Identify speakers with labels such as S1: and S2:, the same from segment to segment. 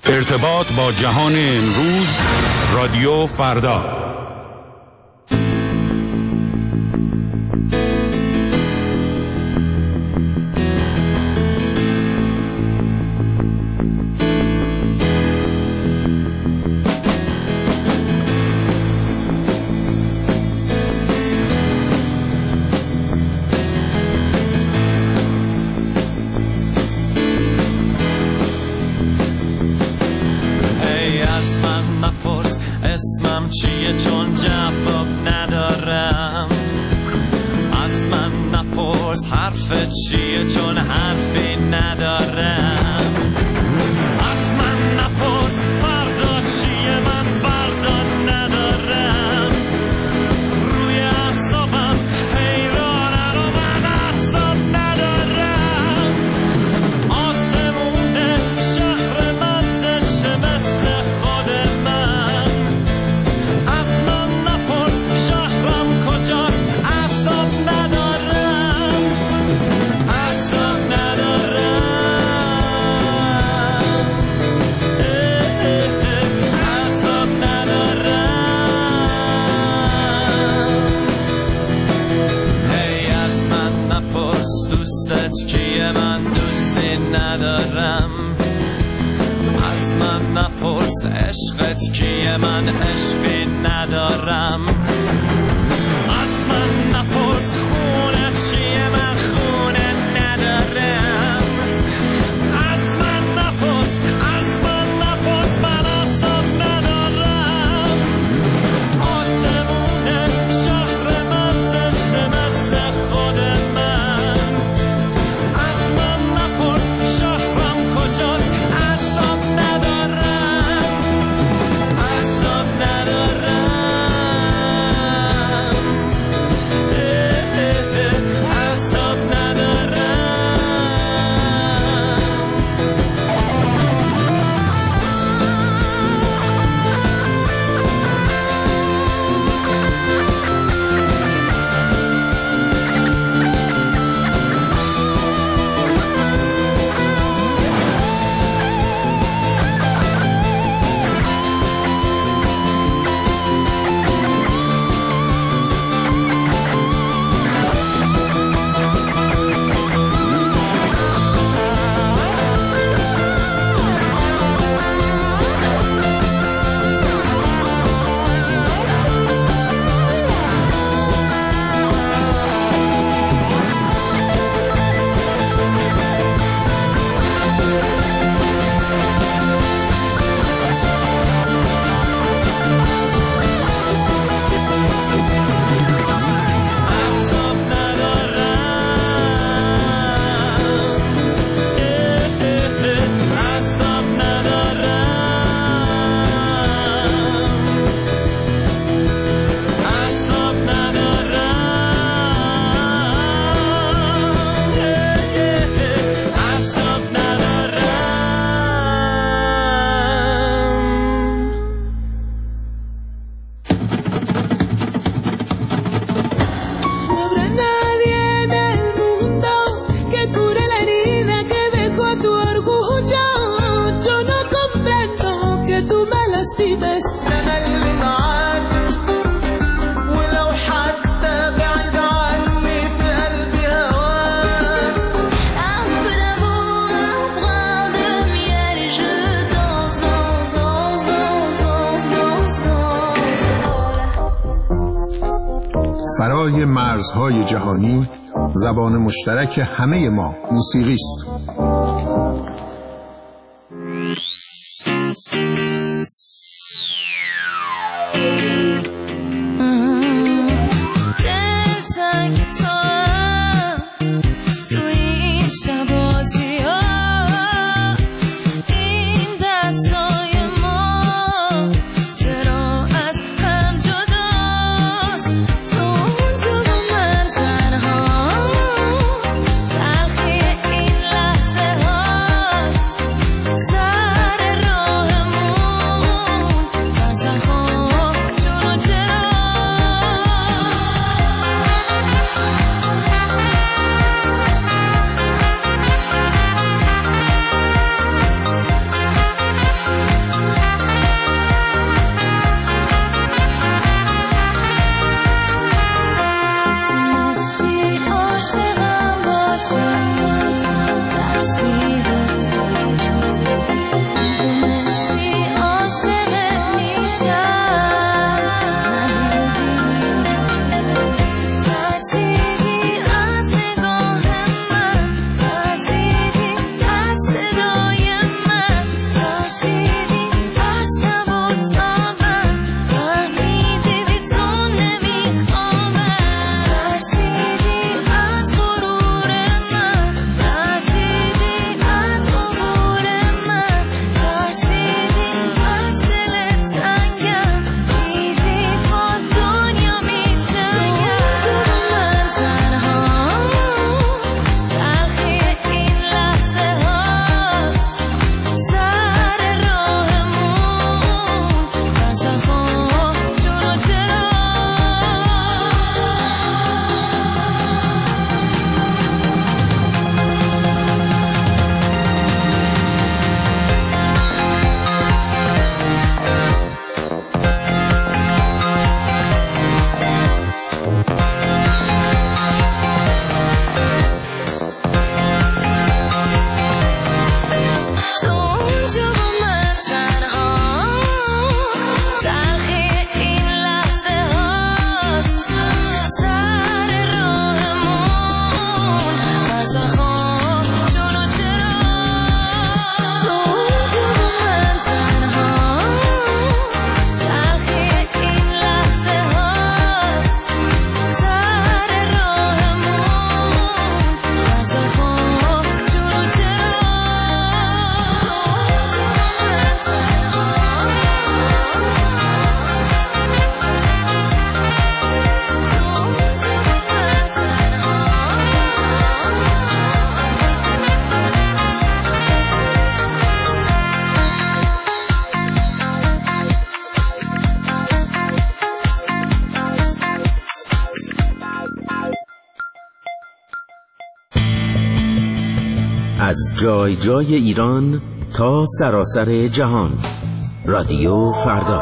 S1: ارتباط با جهان امروز، رادیو فردا.
S2: اسمم چیه چون جواب ندارم، از من نپرس حرفت چیه چون حرفی ندارم، از من نپرس فردا چیه من فردا ندارم، روی اعصابم حیرانم و من اعصاب ندارم، آسمون شهر من زشته مثل خود من، از من نپرس شهرم کجاست اعصاب ندارم، اعصاب ندارم، اعصاب ندارم. هی از من نپرس دوستت کیه من دوستی ندارم، از من نپرس عشقت کیه من عشقی ندارم، از من نپرس خونت چیه من خونه ندارم، از من نپرس من اعصاب ندارم، آسمون شهر من زشته مثل خود من، از من نپرس شهرم کجاست اعصاب ندارم، اعصاب ندارم، اعصاب ندارم.
S3: فرای مرزهای جهانی، زبان مشترک همه ما موسیقی است.
S4: این جای جای ایران تا سراسر جهان. رادیو فردا.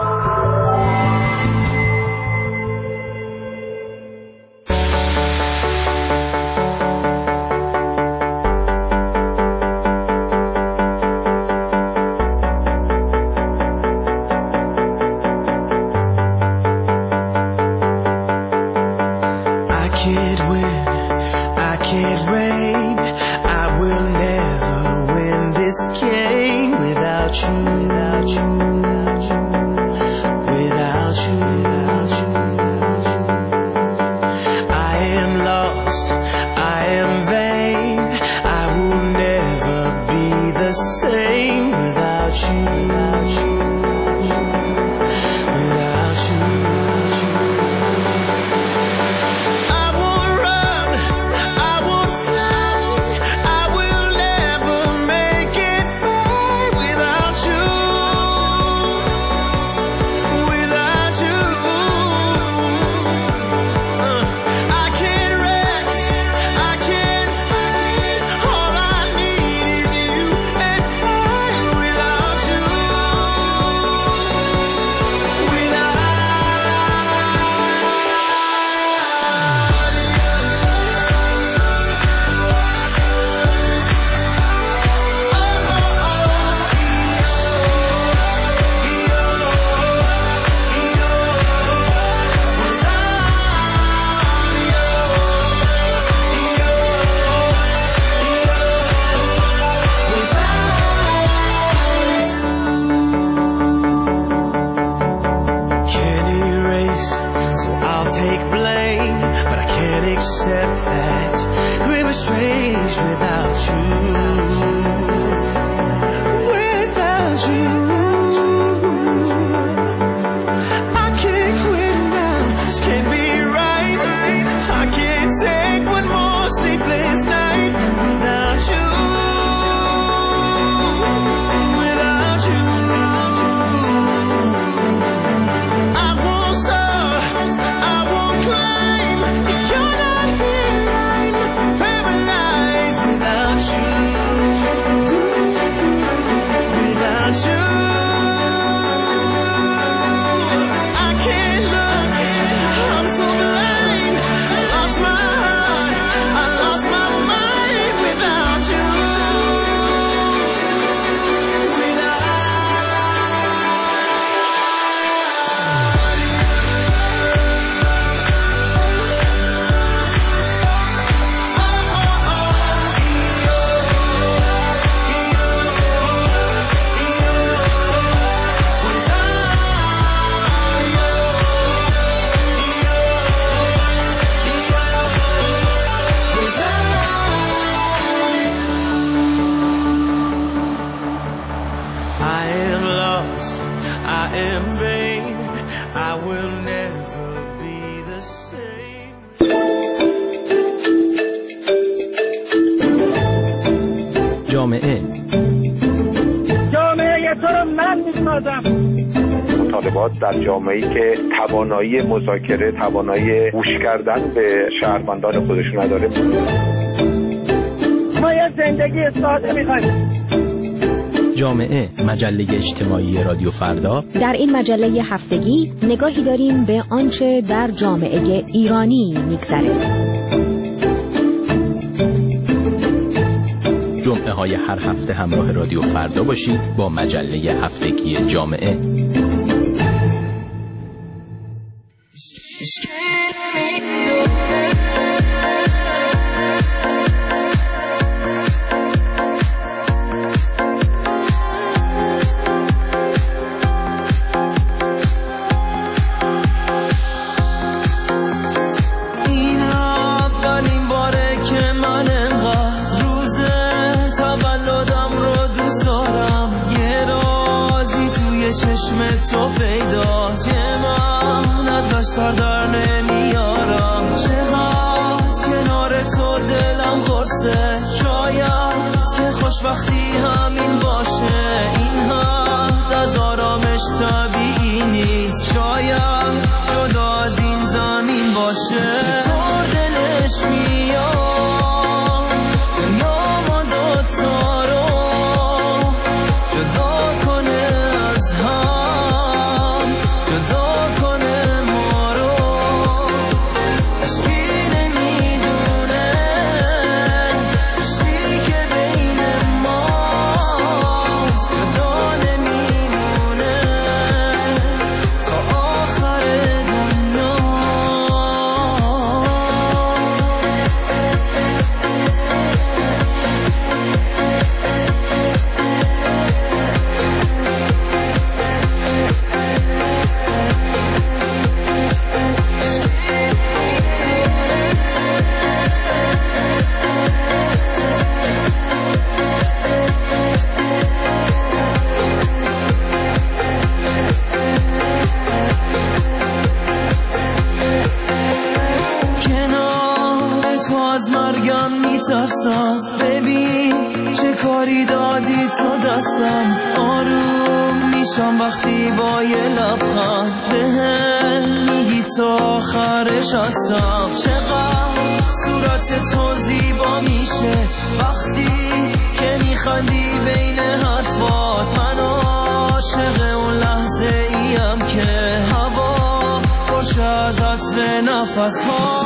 S5: مطالبات در جامعه‌ای که توانایی مذاکره، توانایی گوش کردن به شهروندان خودشون نداره.
S6: ما یه زندگی ساده می‌خوایم.
S7: جامعه، مجله اجتماعی رادیو فردا.
S8: در این مجله هفتگی نگاهی داریم به آنچه در جامعه ایرانی می‌گذره.
S7: جمعه های هر هفته همراه رادیو فردا باشید با مجله هفتگی جامعه.
S2: تو پیداست یه من ازش سر در نمیارم، چقدر کنار تو دلم قرصه، شاید که خوشبختی همین باشه، این حد از آرامش طبیعی نیست، شاید جدا از این زمین باشه. چطور دلش میاد دنیا ما دوتا رو هستم آروم میشم وقتی با یه لبخند بهم میگی تا آخرش هستم. چقدر صورت تو زیبا میشه وقتی که میخندی بین حرفات. من عاشق اون لحظه ایم که هوا باشه ازت به نفس ها.